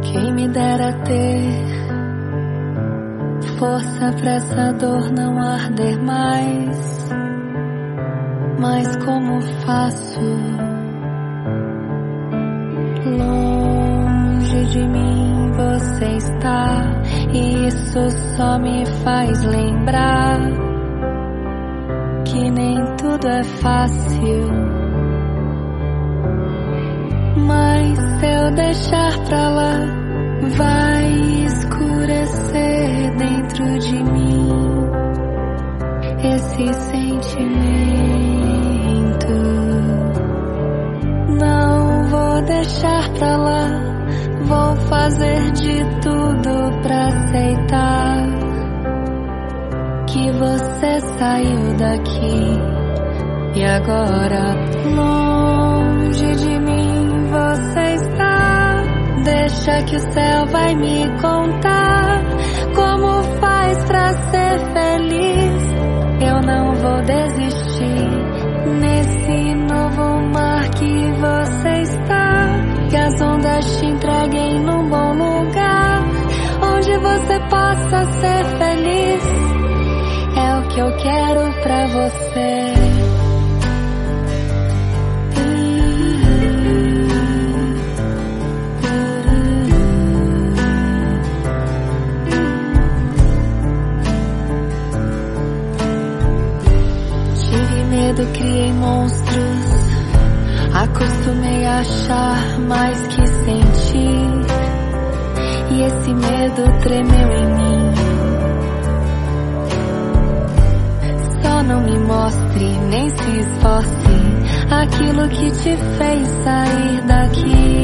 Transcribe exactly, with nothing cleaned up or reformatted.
Quem me dera ter força pra essa dor não arder mais. Mas como faço? Longe de mim você está, e isso só me faz lembrar que nem tudo é fácil. Mas se eu deixar pra lá, vai escurecer dentro de mim esse sentimento. Não vou deixar pra lá, vou fazer de tudo pra aceitar que você saiu daqui e agora longe de mim você está. Deixa que o céu vai me contar como faz pra ser feliz. Eu não vou desistir nesse novo mar que você está. Que as ondas te entreguem num bom lugar, onde você possa ser feliz. É o que eu quero pra você. Tive medo, criei monstros, acostumei a achar mais que sentir, e esse medo tremeu em mim. Só não me mostre, nem se esforce aquilo que te fez sair daqui.